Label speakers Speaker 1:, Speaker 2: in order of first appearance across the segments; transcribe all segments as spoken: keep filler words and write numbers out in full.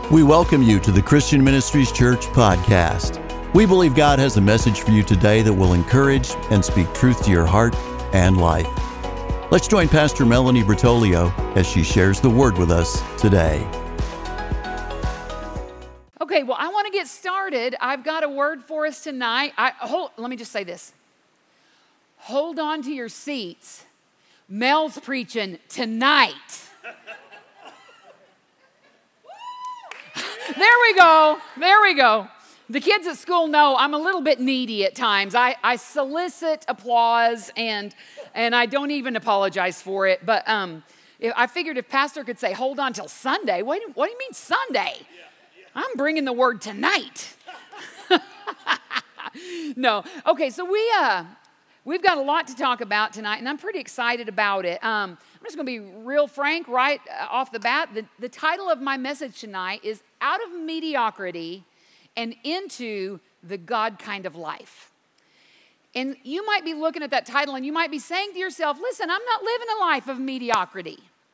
Speaker 1: We welcome you to the Christian Ministries Church podcast. We believe God has a message for you today that will encourage and speak truth to your heart and life. Let's join Pastor Melanie Bertolio as she shares the word with us today.
Speaker 2: Okay, well, I want to get started. I've got a word for us tonight. I, hold, let me just say this. Hold on to your seats. Mel's preaching tonight. There we go. There we go. The kids at school know I'm a little bit needy at times. I, I solicit applause, and and I don't even apologize for it. But um, if, I figured if Pastor could say, hold on till Sunday, what, what do you mean Sunday? Yeah, yeah. I'm bringing the word tonight. No. Okay, so we, uh, we've got a lot to talk about tonight, and I'm pretty excited about it. Um, I'm just going to be real frank right off the bat. The, the title of my message tonight is Out of Mediocrity and Into the God Kind of Life. And you might be looking at that title and you might be saying to yourself, listen, I'm not living a life of mediocrity.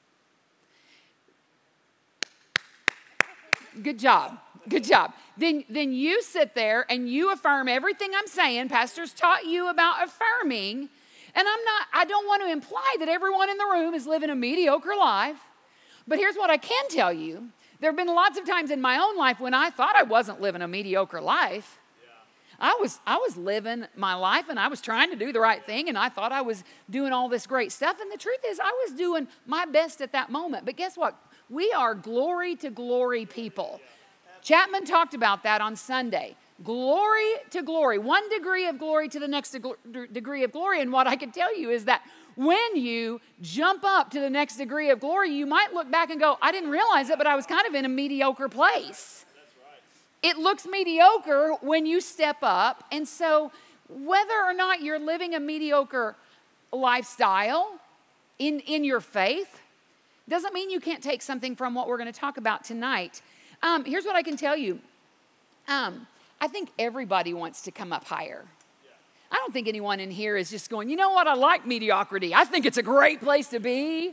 Speaker 2: Good job. Good job. Then, then you sit there and you affirm everything I'm saying. Pastor's taught you about affirming. And I'm not, I don't want to imply that everyone in the room is living a mediocre life. But here's what I can tell you. There have been lots of times in my own life when I thought I wasn't living a mediocre life. Yeah. I was I was living my life and I was trying to do the right thing and I thought I was doing all this great stuff. And the truth is I was doing my best at that moment. But guess what? We are glory to glory people. Chapman talked about that on Sunday. Glory to glory, one degree of glory to the next degree of glory. And what I can tell you is that when you jump up to the next degree of glory, you might look back and go, I didn't realize it, but I was kind of in a mediocre place. That's right. It looks mediocre when you step up. And so whether or not you're living a mediocre lifestyle in, in your faith, doesn't mean you can't take something from what we're going to talk about tonight. Um, here's what I can tell you. Um, I think everybody wants to come up higher. Yeah. I don't think anyone in here is just going, you know what, I like mediocrity. I think it's a great place to be.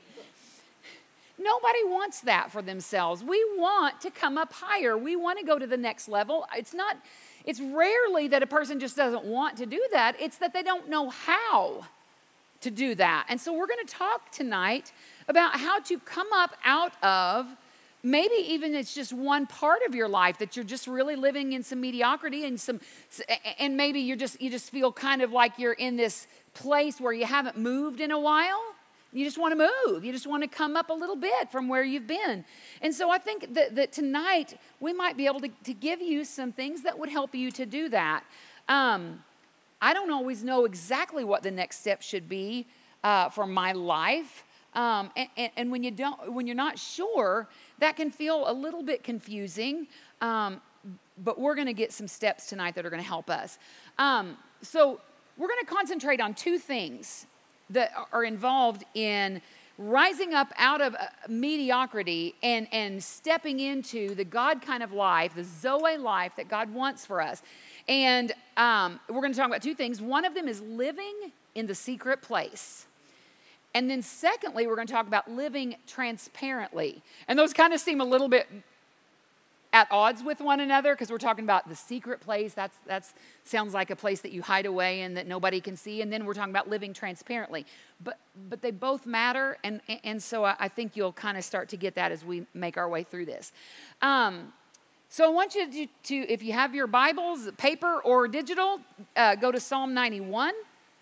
Speaker 2: Nobody wants that for themselves. We want to come up higher. We want to go to the next level. It's not, it's rarely that a person just doesn't want to do that. It's that they don't know how to do that. And so we're going to talk tonight about how to come up out of maybe even it's just one part of your life that you're just really living in some mediocrity and some, and maybe you're just you just feel kind of like you're in this place where you haven't moved in a while. You just want to move. You just want to come up a little bit from where you've been. And so I think that, that tonight we might be able to, to give you some things that would help you to do that. Um, I don't always know exactly what the next step should be uh, for my life. Um, and, and, and when you don't, when you're not sure, that can feel a little bit confusing. Um, but we're going to get some steps tonight that are going to help us. Um, so we're going to concentrate on two things that are involved in rising up out of uh, mediocrity and, and stepping into the God kind of life, the Zoe life that God wants for us. And um, we're going to talk about two things. One of them is living in the secret place. And then secondly, we're going to talk about living transparently. And those kind of seem a little bit at odds with one another because we're talking about the secret place. That's that's sounds like a place that you hide away and that nobody can see. And then we're talking about living transparently. But but they both matter. And, and so I think you'll kind of start to get that as we make our way through this. Um, so I want you to, to, if you have your Bibles, paper or digital, uh, go to Psalm ninety-one.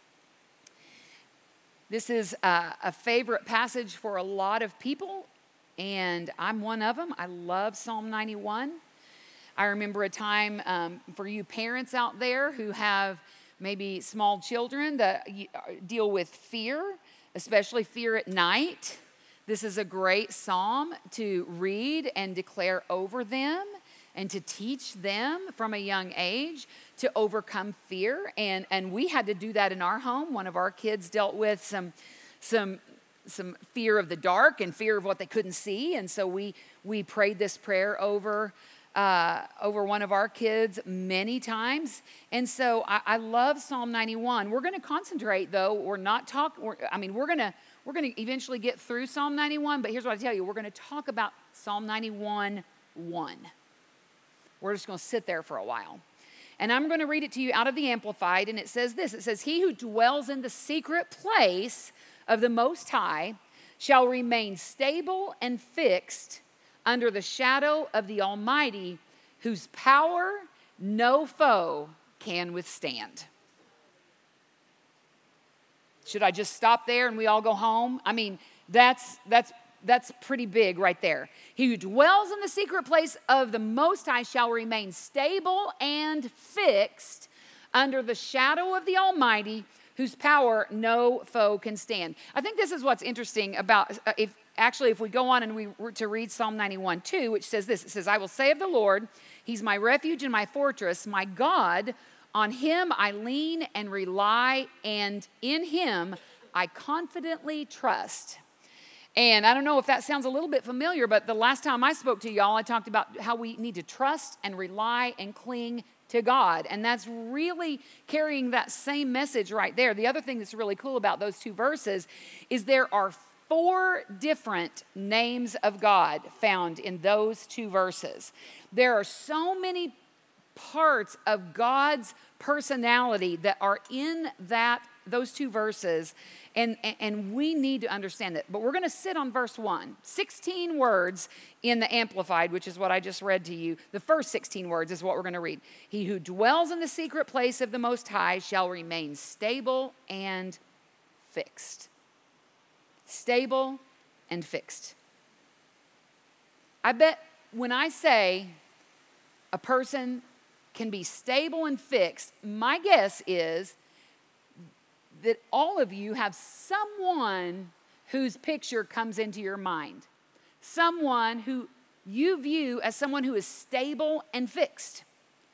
Speaker 2: This is a, a favorite passage for a lot of people, and I'm one of them. I love Psalm ninety-one. I remember a time um, for you parents out there who have maybe small children that deal with fear, especially fear at night. This is a great psalm to read and declare over them and to teach them from a young age to overcome fear. And, and we had to do that in our home. One of our kids dealt with some, some, some fear of the dark and fear of what they couldn't see. And so we, we prayed this prayer over, uh, over one of our kids many times. And so I, I love Psalm ninety-one. We're going to concentrate, though. We're not talk. We're, I mean, we're going to we're going to eventually get through Psalm ninety-one. But here's what I tell you: we're going to talk about Psalm ninety-one one. We're just going to sit there for a while. And I'm going to read it to you out of the Amplified, and it says this. It says, he who dwells in the secret place of the Most High shall remain stable and fixed under the shadow of the Almighty, whose power no foe can withstand. Should I just stop there and we all go home? I mean, that's that's that's pretty big right there. He who dwells in the secret place of the Most High shall remain stable and fixed under the shadow of the Almighty, whose power no foe can stand. I think this is what's interesting about, uh, if actually if we go on and we were to read Psalm ninety-one two, which says this. It says, I will say of the Lord, he's my refuge and my fortress, my God. On him I lean and rely, and in him I confidently trust. And I don't know if that sounds a little bit familiar, but the last time I spoke to y'all, I talked about how we need to trust and rely and cling to God. And that's really carrying that same message right there. The other thing that's really cool about those two verses is there are four different names of God found in those two verses. There are so many parts of God's personality that are in that those two verses, and, and we need to understand that. But we're going to sit on verse one. sixteen words in the Amplified, which is what I just read to you. The first sixteen words is what we're going to read. He who dwells in the secret place of the Most High shall remain stable and fixed. Stable and fixed. I bet when I say a person can be stable and fixed, my guess is that all of you have someone whose picture comes into your mind. Someone who you view as someone who is stable and fixed.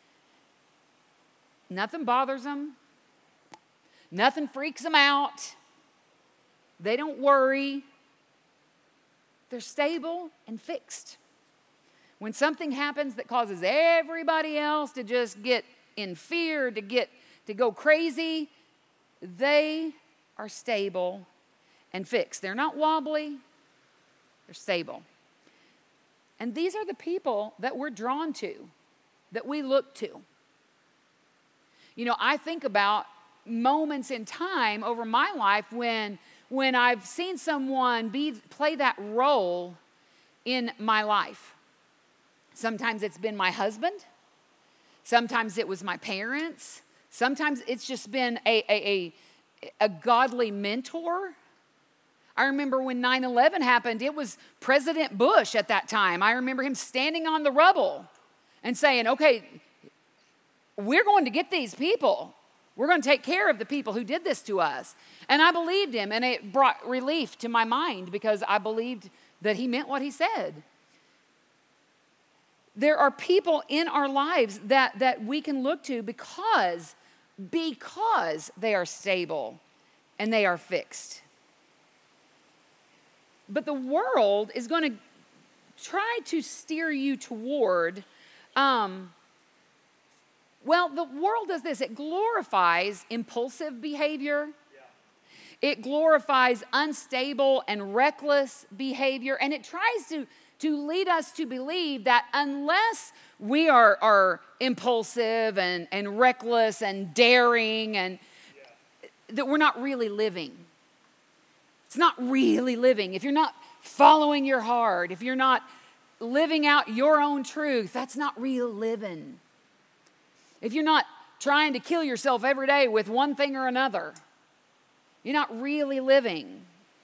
Speaker 2: Nothing bothers them. Nothing freaks them out. They don't worry. They're stable and fixed. When something happens that causes everybody else to just get in fear, to get to go crazy, they are stable and fixed. They're not wobbly. They're stable. And these are the people that we're drawn to, that we look to. You know, I think about moments in time over my life when, when I've seen someone be play that role in my life. Sometimes it's been my husband. Sometimes it was my parents. Sometimes it's just been a, a, a, a godly mentor. I remember when nine eleven happened, it was President Bush at that time. I remember him standing on the rubble and saying, okay, we're going to get these people. We're going to take care of the people who did this to us. And I believed him, and it brought relief to my mind because I believed that he meant what he said. There are people in our lives that, that we can look to because, because they are stable and they are fixed. But the world is going to try to steer you toward, um, well, the world does this. It glorifies impulsive behavior. Yeah. It glorifies unstable and reckless behavior. And it tries to to lead us to believe that unless we are, are impulsive and, and reckless and daring, and yeah. that we're not really living. It's not really living. If you're not following your heart, if you're not living out your own truth, that's not real living. If you're not trying to kill yourself every day with one thing or another, you're not really living.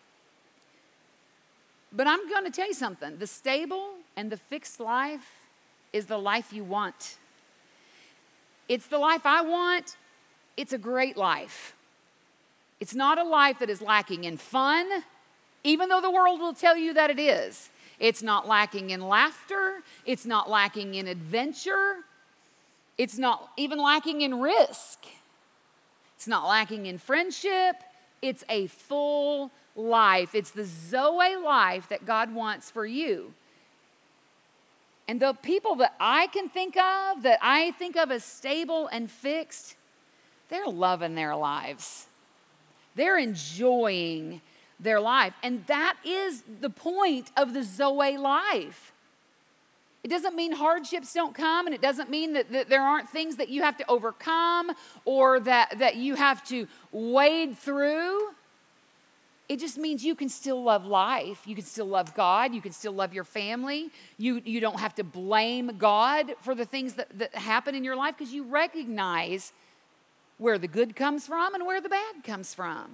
Speaker 2: But I'm going to tell you something. The stable and the fixed life is the life you want. It's the life I want. It's a great life. It's not a life that is lacking in fun, even though the world will tell you that it is. It's not lacking in laughter. It's not lacking in adventure. It's not even lacking in risk. It's not lacking in friendship. It's a full life. It's the Zoe life that God wants for you. And the people that I can think of, that I think of as stable and fixed, they're loving their lives. They're enjoying their life. And that is the point of the Zoe life. It doesn't mean hardships don't come, and it doesn't mean that, that there aren't things that you have to overcome or that, that you have to wade through. It just means you can still love life. You can still love God. You can still love your family. You, you don't have to blame God for the things that, that happen in your life because you recognize where the good comes from and where the bad comes from.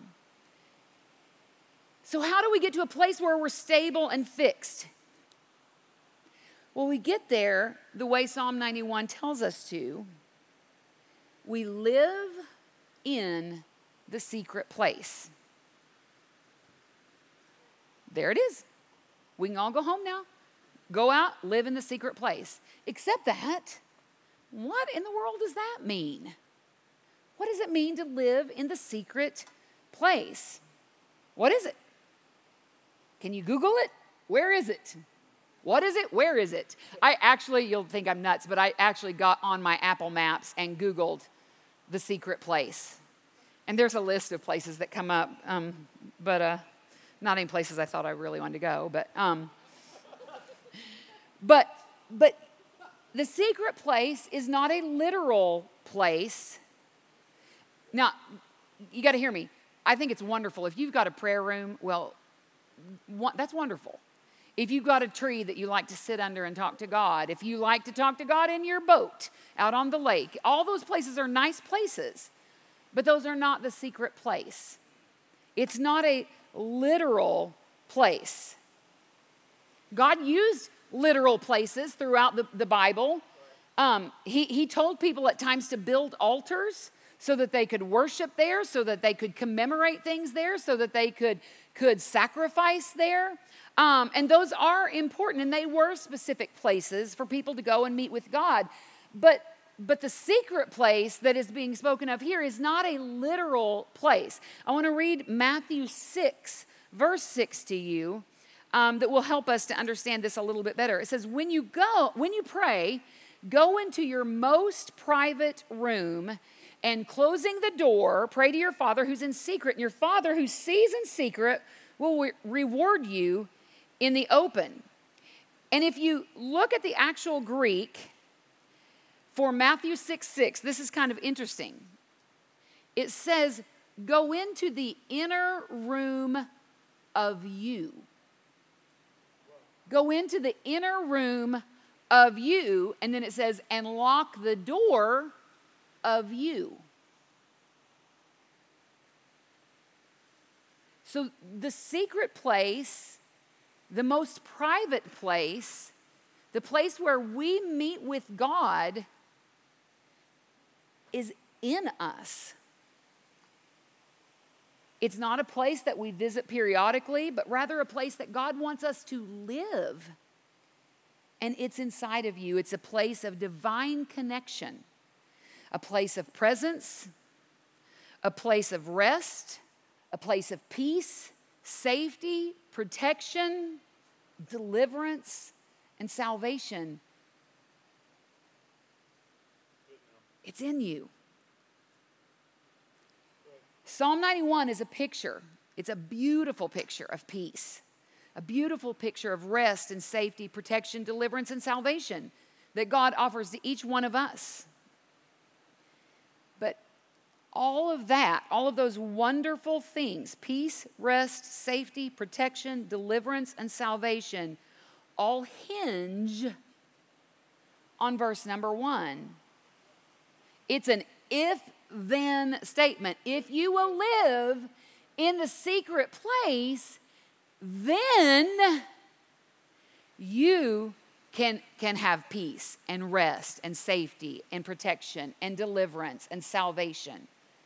Speaker 2: So how do we get to a place where we're stable and fixed? Well, we get there the way Psalm ninety-one tells us to. We live in the secret place. There it is. We can all go home now. Go out, live in the secret place. Except that, what in the world does that mean? What does it mean to live in the secret place? What is it? Can you Google it? Where is it? What is it? Where is it? I actually, you'll think I'm nuts, but I actually got on my Apple Maps and Googled the secret place. And there's a list of places that come up, um, but uh, not any places I thought I really wanted to go. But, um, but, but the secret place is not a literal place. Now, you got to hear me. I think it's wonderful. If you've got a prayer room, well, that's wonderful. If you've got a tree that you like to sit under and talk to God, if you like to talk to God in your boat out on the lake, all those places are nice places, but those are not the secret place. It's not a literal place. God used literal places throughout the, the Bible. Um, he, he told people at times to build altars so that they could worship there, so that they could commemorate things there, so that they could, could sacrifice there. Um, and those are important, and they were specific places for people to go and meet with God. But, but the secret place that is being spoken of here is not a literal place. I want to read Matthew six, verse six to you, um, that will help us to understand this a little bit better. It says, when you go, when you pray, go into your most private room, and closing the door, pray to your Father who's in secret, and your Father who sees in secret will re- reward you in the open. And if you look at the actual Greek for Matthew six six, this is kind of interesting. It says, go into the inner room of you. Go into the inner room of you, and then it says, and lock the door of you. So the secret place, the most private place, the place where we meet with God is in us. It's not a place that we visit periodically, but rather a place that God wants us to live. And it's inside of you. It's a place of divine connection, a place of presence, a place of rest, a place of peace, safety, protection, deliverance, and salvation. It's in you. Psalm ninety-one is a picture. It's a beautiful picture of peace, a beautiful picture of rest and safety, protection, deliverance, and salvation that God offers to each one of us. But all of that, all of those wonderful things, peace, rest, safety, protection, deliverance, and salvation, all hinge on verse number one. It's an if-then statement. If you will live in the secret place, then you can, can have peace and rest and safety and protection and deliverance and salvation.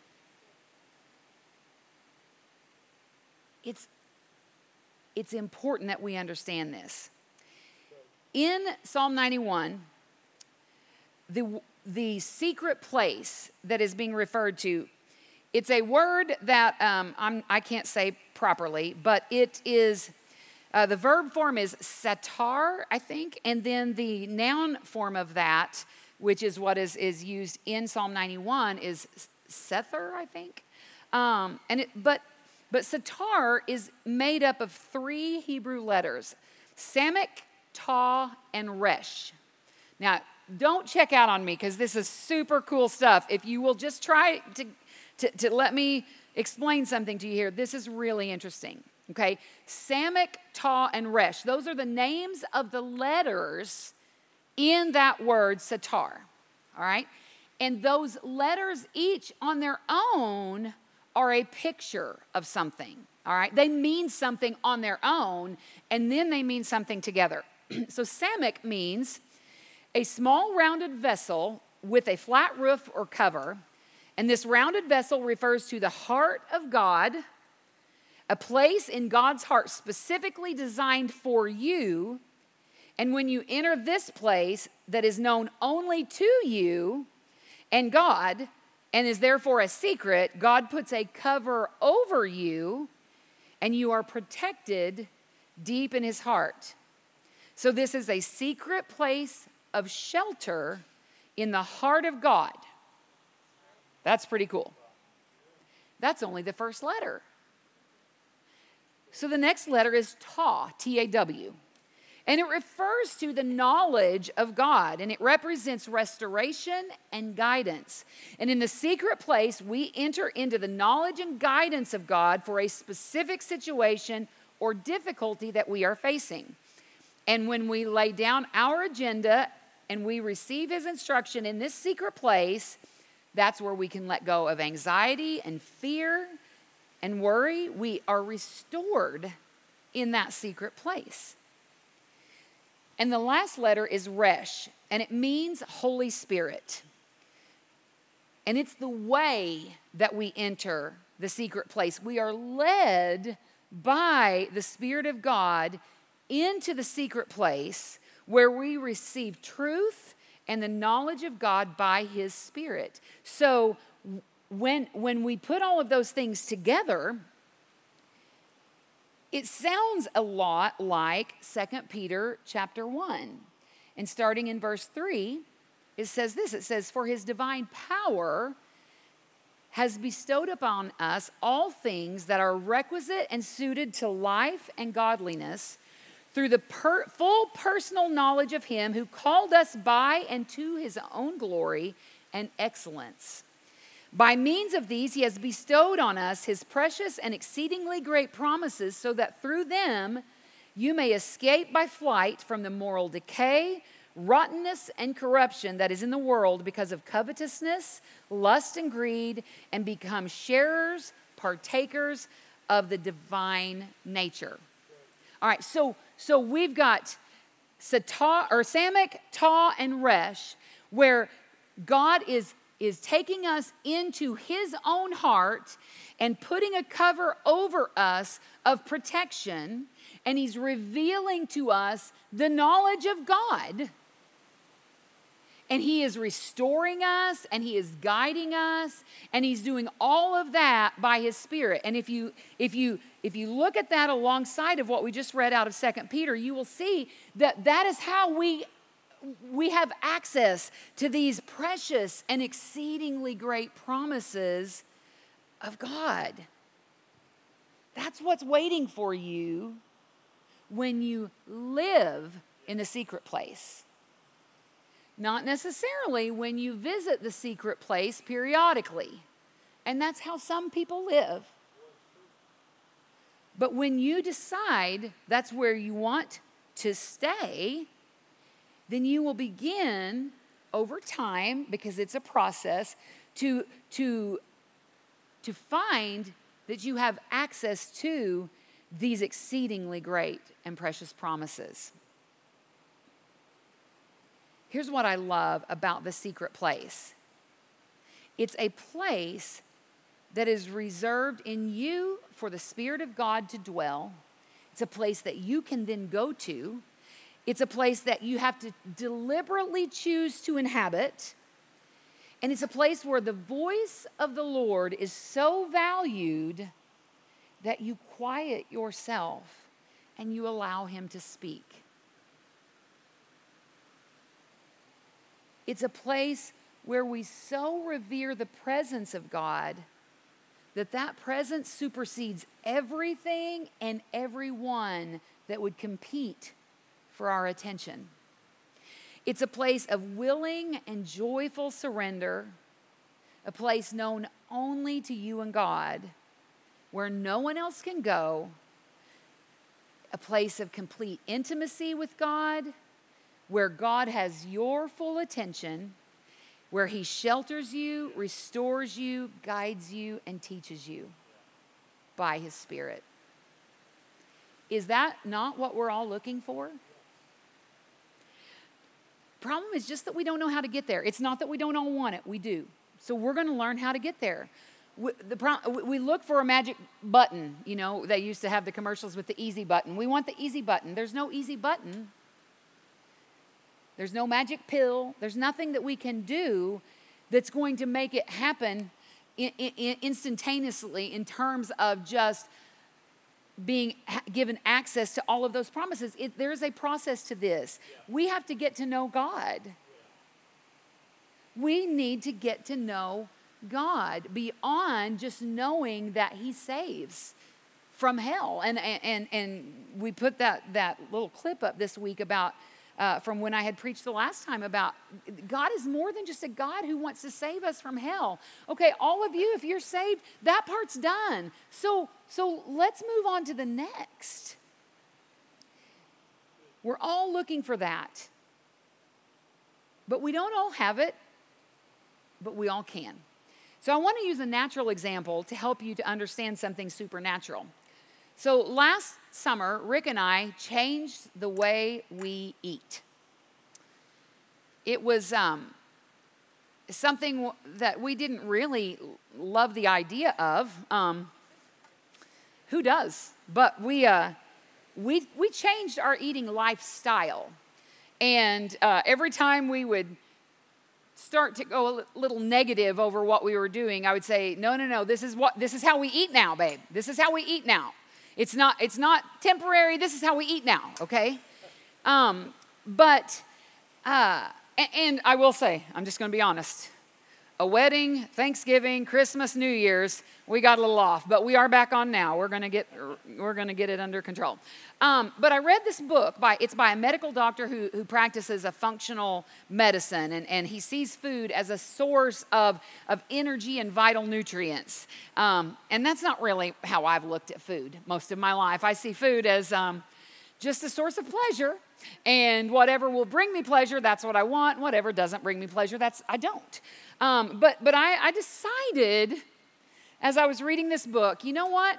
Speaker 2: It's, it's important that we understand this. In Psalm ninety-one, the, the secret place that is being referred to, it's a word that um, I'm, I can't say properly, but it is, uh, the verb form is satar, I think, and then the noun form of that, which is what is, is used in Psalm ninety-one, is sether, I think. Um, and it, but, but satar is made up of three Hebrew letters, Samic, Taw, and Resh. Now, don't check out on me because this is super cool stuff. If you will just try to, to, to let me explain something to you here, this is really interesting. Okay, Samek, Taw, and Resh. Those are the names of the letters in that word Satar. All right, and those letters each on their own are a picture of something. All right, they mean something on their own, and then they mean something together. So Samek means a small rounded vessel with a flat roof or cover, and this rounded vessel refers to the heart of God, a place in God's heart specifically designed for you. And when you enter this place that is known only to you and God, and is therefore a secret, God puts a cover over you, and you are protected deep in his heart. So this is a secret place of shelter in the heart of God. That's pretty cool. That's only the first letter. So the next letter is Taw, T A W. And it refers to the knowledge of God, and it represents restoration and guidance. And in the secret place, we enter into the knowledge and guidance of God for a specific situation or difficulty that we are facing. And when we lay down our agenda and we receive his instruction in this secret place, that's where we can let go of anxiety and fear and worry. We are restored in that secret place. And the last letter is Resh, and it means Holy Spirit. And it's the way that we enter the secret place. We are led by the Spirit of God into the secret place where we receive truth and the knowledge of God by his Spirit. So when, when we put all of those things together, it sounds a lot like Second Peter chapter one. And starting in verse three, it says this. It says, "For his divine power has bestowed upon us all things that are requisite and suited to life and godliness through the per- full personal knowledge of him who called us by and to his own glory and excellence. By means of these, he has bestowed on us his precious and exceedingly great promises, so that through them you may escape by flight from the moral decay, rottenness, and corruption that is in the world because of covetousness, lust, and greed, and become sharers, partakers of the divine nature." All right, so so we've got Satar, or Samek, Taw, and Resh, where God is is taking us into his own heart and putting a cover over us of protection, and he's revealing to us the knowledge of God. And he is restoring us, and he is guiding us, and he's doing all of that by his Spirit. And if you if you if you look at that alongside of what we just read out of Second Peter, you will see that that is how we we have access to these precious and exceedingly great promises of God. That's what's waiting for you when you live in the secret place. Not necessarily when you visit the secret place periodically. And that's how some people live. But when you decide that's where you want to stay, then you will begin over time, because it's a process, to, to, to find that you have access to these exceedingly great and precious promises. Here's what I love about the secret place. It's a place that is reserved in you for the Spirit of God to dwell. It's a place that you can then go to. It's a place that you have to deliberately choose to inhabit. And it's a place where the voice of the Lord is so valued that you quiet yourself and you allow him to speak. It's a place where we so revere the presence of God that that presence supersedes everything and everyone that would compete for our attention. It's a place of willing and joyful surrender, a place known only to you and God, where no one else can go, a place of complete intimacy with God, where God has your full attention, where he shelters you, restores you, guides you, and teaches you by his Spirit. Is that not what we're all looking for? Problem is just that we don't know how to get there. It's not that we don't all want it. We do. So we're going to learn how to get there. We, the pro, we look for a magic button. You know, they used to have the commercials with the easy button. We want the easy button. There's no easy button. There's no magic pill. There's nothing that we can do that's going to make it happen in, in, instantaneously in terms of just being given access to all of those promises. It, there's a process to this. We have to get to know God. We need to get to know God beyond just knowing that he saves from hell. And, and, and we put that, that little clip up this week about Uh, from when I had preached the last time about God is more than just a God who wants to save us from hell. Okay, all of you, if you're saved, that part's done. So, so let's move on to the next. We're all looking for that. But we don't all have it, but we all can. So I want to use a natural example to help you to understand something supernatural. So last summer, Rick and I changed the way we eat. It was um, something that we didn't really love the idea of. Um, who does? But we uh, we we changed our eating lifestyle, and uh, every time we would start to go a little negative over what we were doing, I would say, "No, no, no. This is what this is how we eat now, babe. This is how we eat now." It's not, it's not temporary. This is how we eat now, okay? Um, but, uh, and, and I will say, I'm just going to be honest. A wedding, Thanksgiving, Christmas, New Year's, we got a little off, but we are back on now. We're going to get, we're going to get it under control. Um, but I read this book by, it's by a medical doctor who, who practices a functional medicine, and, and he sees food as a source of, of energy and vital nutrients. Um, and that's not really how I've looked at food most of my life. I see food as um, just a source of pleasure, and whatever will bring me pleasure, that's what I want. Whatever doesn't bring me pleasure, that's I don't. Um, but but I, I decided as I was reading this book, you know what?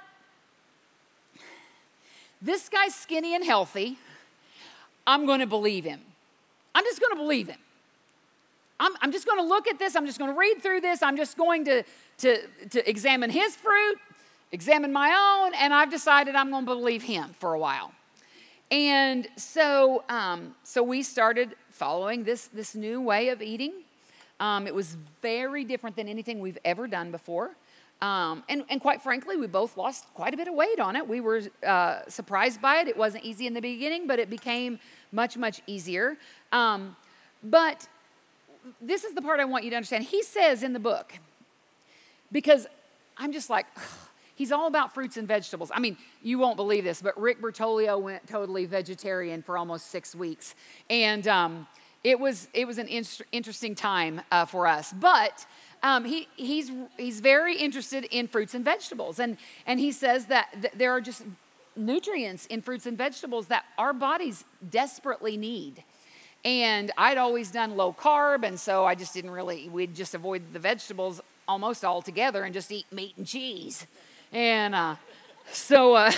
Speaker 2: This guy's skinny and healthy. I'm going to believe him. I'm just going to believe him. I'm, I'm just going to look at this. I'm just going to read through this. I'm just going to, to, to examine his fruit, examine my own, and I've decided I'm going to believe him for a while. And so um, so we started following this, this new way of eating. Um, it was very different than anything we've ever done before. Um, and, and quite frankly, we both lost quite a bit of weight on it. We were uh, surprised by it. It wasn't easy in the beginning, but it became much, much easier. Um, but this is the part I want you to understand. He says in the book, because I'm just like, ugh, he's all about fruits and vegetables. I mean, you won't believe this, but Rick Bertolio went totally vegetarian for almost six weeks. And um, it was it was an in- interesting time uh, for us. But um, he he's he's very interested in fruits and vegetables. And, and he says that th- there are just nutrients in fruits and vegetables that our bodies desperately need. And I'd always done low carb, and so I just didn't really, we'd just avoid the vegetables almost altogether and just eat meat and cheese. And uh, so, uh,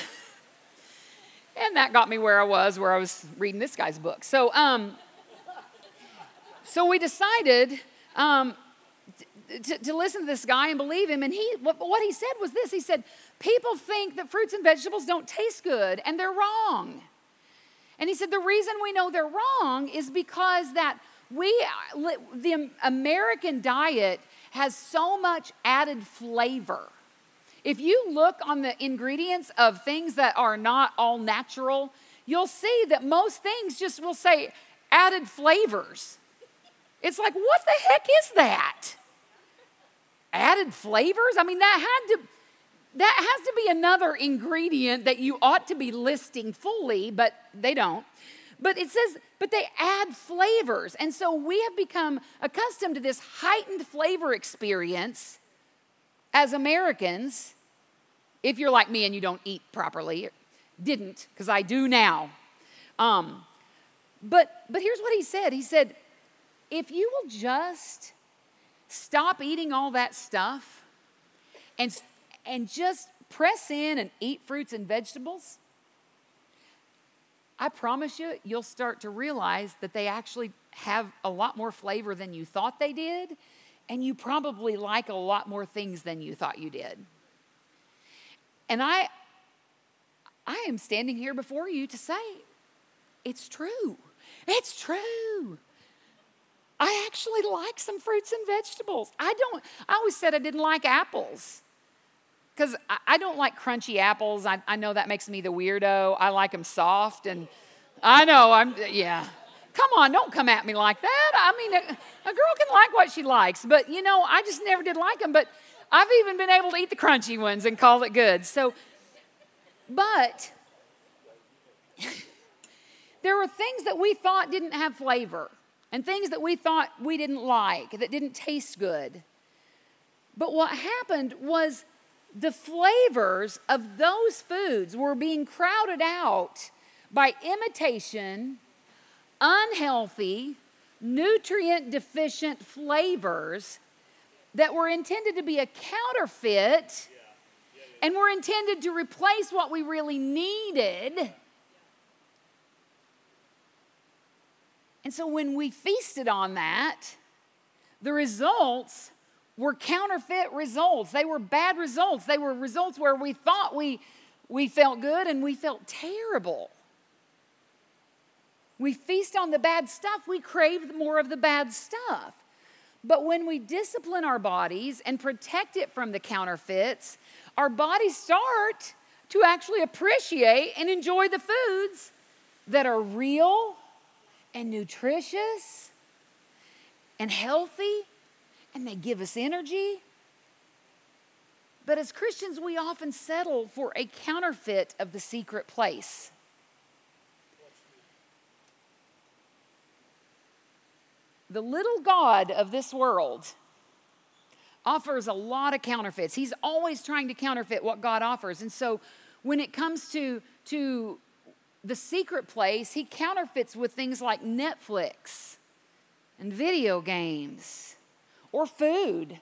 Speaker 2: and that got me where I was, where I was reading this guy's book. So, um, so we decided um, t- t- to listen to this guy and believe him. And he, what, what he said was this. He said, people think that fruits and vegetables don't taste good, and they're wrong. And he said, the reason we know they're wrong is because that we, the American diet has so much added flavor. If you look on the ingredients of things that are not all natural, you'll see that most things just will say added flavors. It's like, what the heck is that? Added flavors? I mean, that had to, that has to be another ingredient that you ought to be listing fully, but they don't. But it says, but they add flavors. And so we have become accustomed to this heightened flavor experience as Americans. If you're like me and you don't eat properly, didn't, because I do now. Um, but, but here's what he said. He said, if you will just stop eating all that stuff and, and just press in and eat fruits and vegetables, I promise you, you'll start to realize that they actually have a lot more flavor than you thought they did, and you probably like a lot more things than you thought you did. And I, I am standing here before you to say, it's true. It's true. I actually like some fruits and vegetables. I don't, I always said I didn't like apples because I, I don't like crunchy apples. I, I know that makes me the weirdo. I like them soft, and I know, I'm, yeah. Come on, don't come at me like that. I mean, a, a girl can like what she likes, but you know, I just never did like them, but I've even been able to eat the crunchy ones and call it good. So, but there were things that we thought didn't have flavor and things that we thought we didn't like, that didn't taste good. But what happened was the flavors of those foods were being crowded out by imitation, unhealthy, nutrient-deficient flavors that were intended to be a counterfeit and were intended to replace what we really needed. And so when we feasted on that, the results were counterfeit results. They were bad results. They were results where we thought we, we felt good and we felt terrible. We feast on the bad stuff, we crave more of the bad stuff. But when we discipline our bodies and protect it from the counterfeits, our bodies start to actually appreciate and enjoy the foods that are real and nutritious and healthy, and they give us energy. But as Christians, we often settle for a counterfeit of the secret place. The little God of this world offers a lot of counterfeits. He's always trying to counterfeit what God offers. And so when it comes to, to the secret place, he counterfeits with things like Netflix and video games or food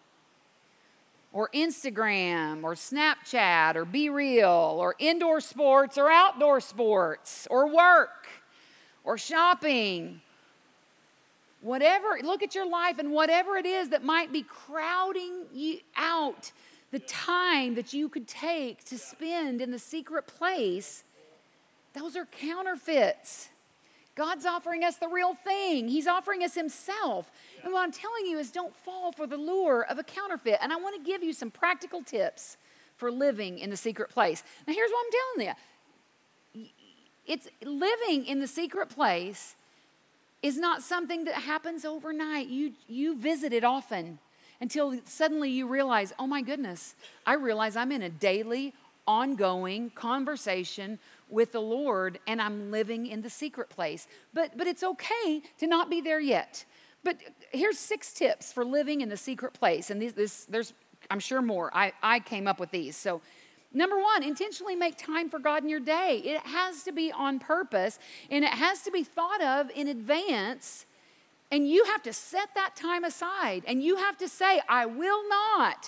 Speaker 2: or Instagram or Snapchat or Be Real or indoor sports or outdoor sports or work or shopping. Whatever, look at your life and whatever it is that might be crowding you out the time that you could take to spend in the secret place, those are counterfeits. God's offering us the real thing. He's offering us himself. And what I'm telling you is don't fall for the lure of a counterfeit. And I want to give you some practical tips for living in the secret place. Now here's what I'm telling you. It's living in the secret place is not something that happens overnight. You, you visit it often until suddenly you realize, oh my goodness, I realize I'm in a daily, ongoing conversation with the Lord and I'm living in the secret place. But, but it's okay to not be there yet. But here's six tips for living in the secret place. And these, this, there's, I'm sure more. I, I came up with these. So number one, intentionally make time for God in your day. It has to be on purpose, and it has to be thought of in advance, and you have to set that time aside, and you have to say, I will not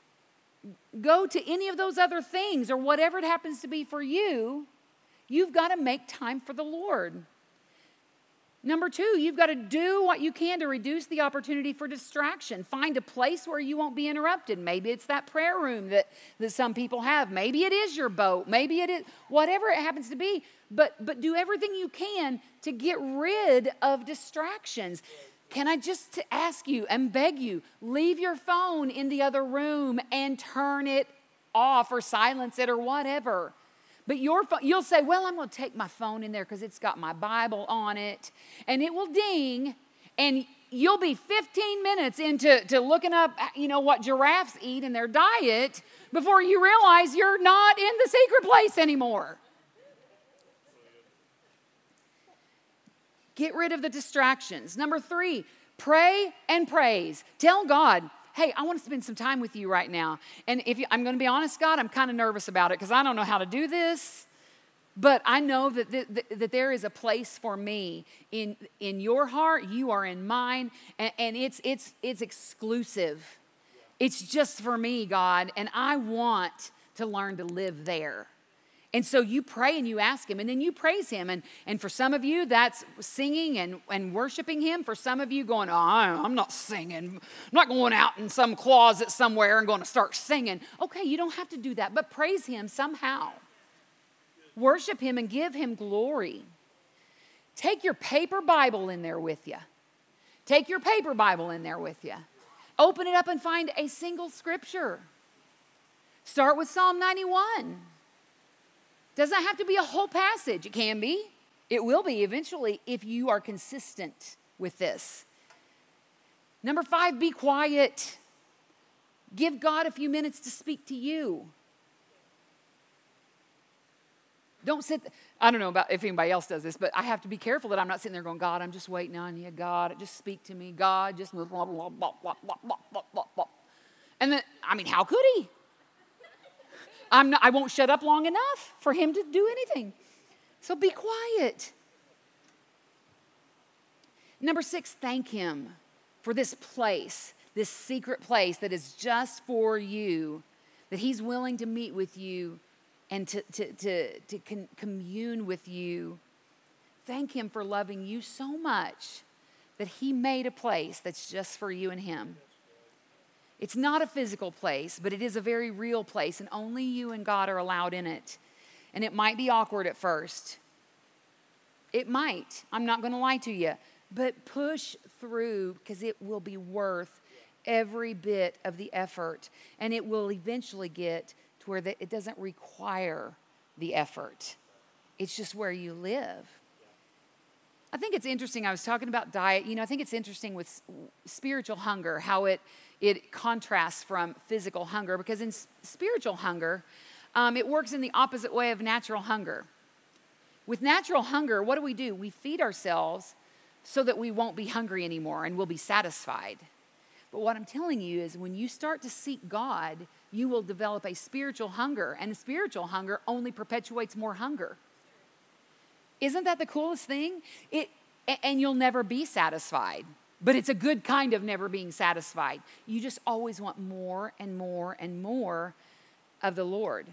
Speaker 2: go to any of those other things or whatever it happens to be for you. You've got to make time for the Lord. Number two, you've got to do what you can to reduce the opportunity for distraction. Find a place where you won't be interrupted. Maybe it's that prayer room that, that some people have. Maybe it is your boat. Maybe it is whatever it happens to be. But, but do everything you can to get rid of distractions. Can I just ask you and beg you, leave your phone in the other room and turn it off or silence it or whatever. But your phone, you'll say, well, I'm going to take my phone in there because it's got my Bible on it. And it will ding. And you'll be fifteen minutes into to looking up, you know, what giraffes eat in their diet before you realize you're not in the secret place anymore. Get rid of the distractions. Number three, pray and praise. Tell God, hey, I want to spend some time with you right now. And if you, I'm going to be honest, God, I'm kind of nervous about it because I don't know how to do this. But I know that, th- th- that there is a place for me in, in your heart. You are in mine. And, and it's, it's, it's exclusive. It's just for me, God. And I want to learn to live there. And so you pray and you ask him, and then you praise him. And, and for some of you, that's singing and, and worshiping him. For some of you, going, oh, I'm not singing. I'm not going out in some closet somewhere and going to start singing. Okay, you don't have to do that, but praise him somehow. Worship him and give him glory. Take your paper Bible in there with you. Take your paper Bible in there with you. Open it up and find a single scripture. Start with Psalm ninety-one. Doesn't have to be a whole passage. It can be. It will be eventually if you are consistent with this. Number five, be quiet. Give God a few minutes to speak to you. Don't sit, I don't know about if anybody else does this, but I have to be careful that I'm not sitting there going, God, I'm just waiting on you. God, just speak to me. God, just blah, blah, blah, blah, blah, blah, blah, blah, blah. And then, I mean, how could he? I'm not, I won't shut up long enough for him to do anything. So be quiet. Number six, thank him for this place, this secret place that is just for you, that he's willing to meet with you and to, to, to, to con- commune with you. Thank him for loving you so much that he made a place that's just for you and him. It's not a physical place, but it is a very real place, and only you and God are allowed in it. And it might be awkward at first. It might. I'm not going to lie to you. But push through, because it will be worth every bit of the effort. And it will eventually get to where the, it doesn't require the effort. It's just where you live. I think it's interesting. I was talking about diet. You know, I think it's interesting with spiritual hunger, how it it contrasts from physical hunger. Because in s- spiritual hunger, um, it works in the opposite way of natural hunger. With natural hunger, what do we do? We feed ourselves so that we won't be hungry anymore and we'll be satisfied. But what I'm telling you is when you start to seek God, you will develop a spiritual hunger. And a spiritual hunger only perpetuates more hunger. Isn't that the coolest thing? It, and you'll never be satisfied. But it's a good kind of never being satisfied. You just always want more and more and more of the Lord.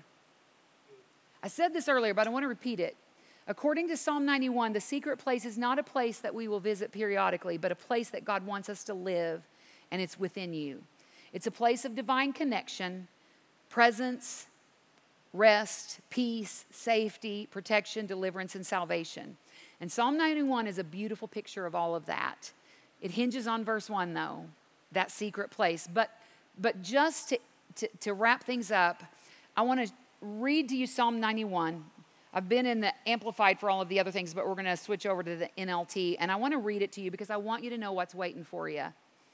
Speaker 2: I said this earlier, but I want to repeat it. According to Psalm ninety-one, the secret place is not a place that we will visit periodically, but a place that God wants us to live, and it's within you. It's a place of divine connection, presence, rest, peace, safety, protection, deliverance, and salvation. And Psalm ninety-one is a beautiful picture of all of that. It hinges on verse one, though, that secret place. But, but just to, to, to wrap things up, I want to read to you Psalm ninety-one. I've been in the Amplified for all of the other things, but we're going to switch over to the N L T. And I want to read it to you because I want you to know what's waiting for you.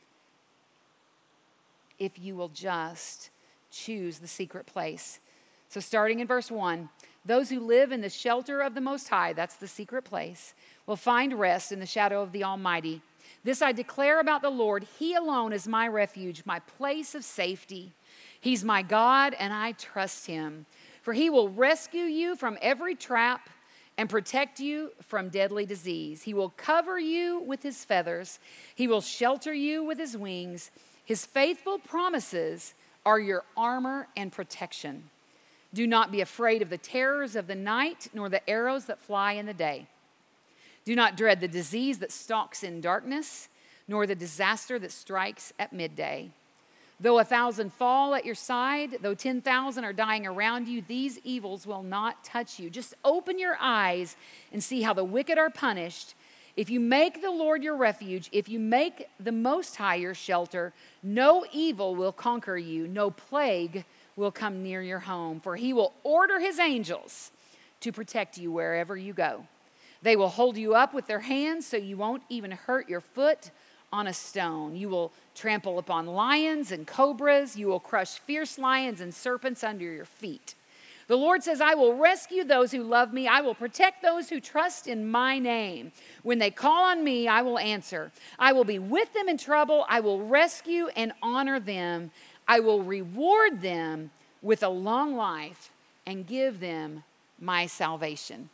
Speaker 2: If you will just choose the secret place. So starting in verse one, those who live in the shelter of the Most High, that's the secret place, will find rest in the shadow of the Almighty. This I declare about the Lord. He alone is my refuge, my place of safety. He's my God, and I trust him. For he will rescue you from every trap and protect you from deadly disease. He will cover you with his feathers. He will shelter you with his wings. His faithful promises are your armor and protection. Do not be afraid of the terrors of the night, nor the arrows that fly in the day. Do not dread the disease that stalks in darkness, nor the disaster that strikes at midday. Though a thousand fall at your side, though ten thousand are dying around you, these evils will not touch you. Just open your eyes and see how the wicked are punished. If you make the Lord your refuge, if you make the Most High your shelter, no evil will conquer you, no plague will come near your home, for he will order his angels to protect you wherever you go. They will hold you up with their hands so you won't even hurt your foot on a stone. You will trample upon lions and cobras. You will crush fierce lions and serpents under your feet. The Lord says, I will rescue those who love me. I will protect those who trust in my name. When they call on me, I will answer. I will be with them in trouble. I will rescue and honor them. I will reward them with a long life and give them my salvation.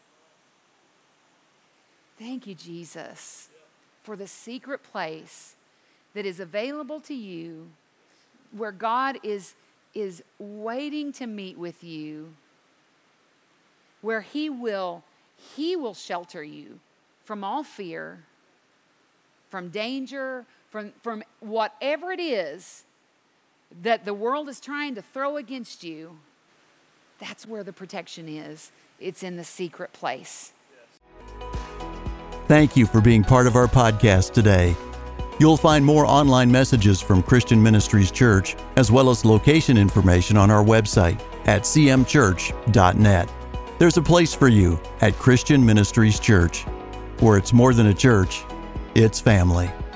Speaker 2: Thank you, Jesus, for the secret place that is available to you, where God is, is waiting to meet with you, where He will, He will shelter you from all fear, from danger, from, from whatever it is that the world is trying to throw against you. That's where the protection is. It's in the secret place.
Speaker 1: Thank you for being part of our podcast today. You'll find more online messages from Christian Ministries Church, as well as location information on our website at c m church dot net. There's a place for you at Christian Ministries Church, where it's more than a church, it's family.